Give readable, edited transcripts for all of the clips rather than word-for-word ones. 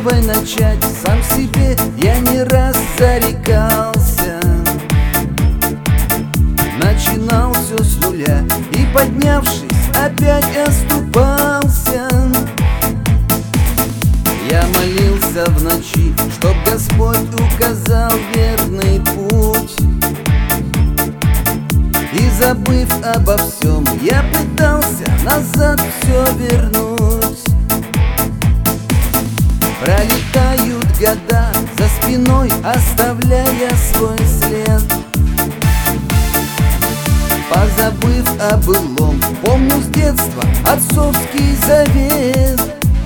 новой начать, сам себе я не раз зарекался. Начинал все с нуля и, поднявшись, опять оступался. Я молился в ночи, чтоб Господь указал верный путь. И, забыв обо всем, я пытался назад все вернуть. Пролетают года за спиной, оставляя свой след. Позабыв о былом, помню с детства отцовский завет.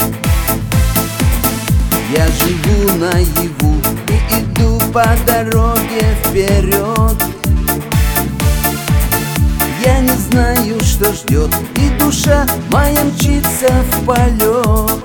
Я живу наяву и иду по дороге вперед. Я не знаю, что ждет, и душа моя мчится в полет.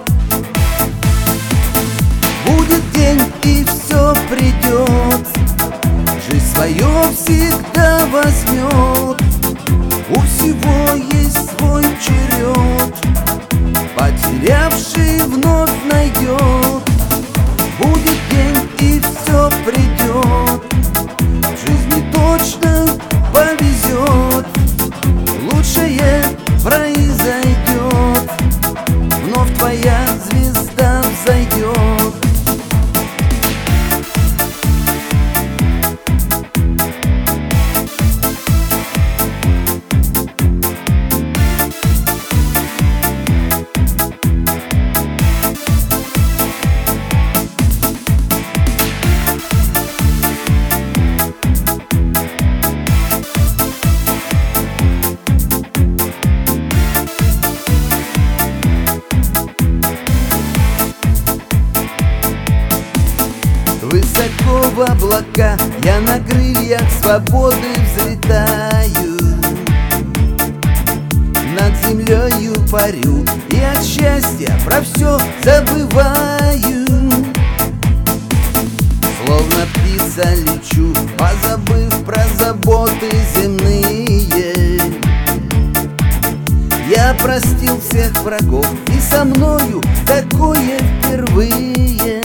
Будет день, и все придет, жизнь свое всегда возьмет. У всего есть свой черед, потерявший вновь найдет. Будет день, и все придет, в жизни точно повезет. Лучшее произойдет, вновь твоя звезда взойдет. Высоко в облака я на крыльях свободы взлетаю. Над землею парю и от счастья про все забываю. Словно птица лечу, позабыв про заботы земные. Я простил всех врагов, и со мною такое впервые.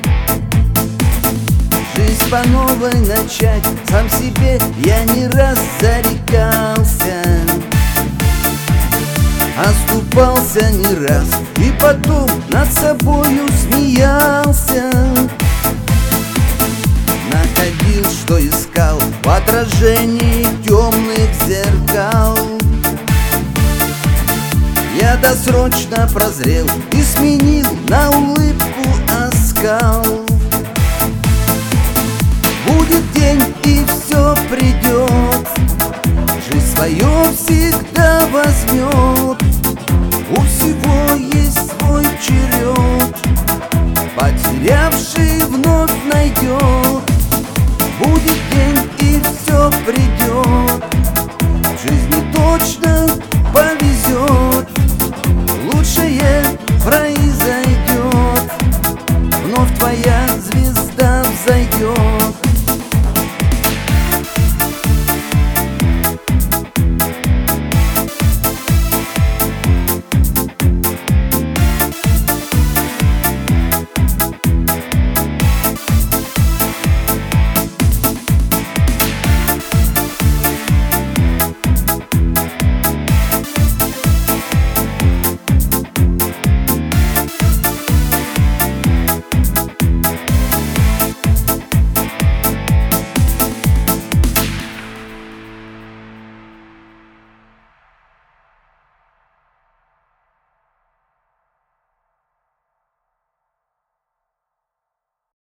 Жизнь по новой начать, сам себе я не раз зарекался. Оступался не раз и потом над собою смеялся. Находил, что искал в отражении темных зеркал. Я досрочно прозрел и сменил на улыбку оскал. Будет день, и все придет, жизнь свое всегда возьмет.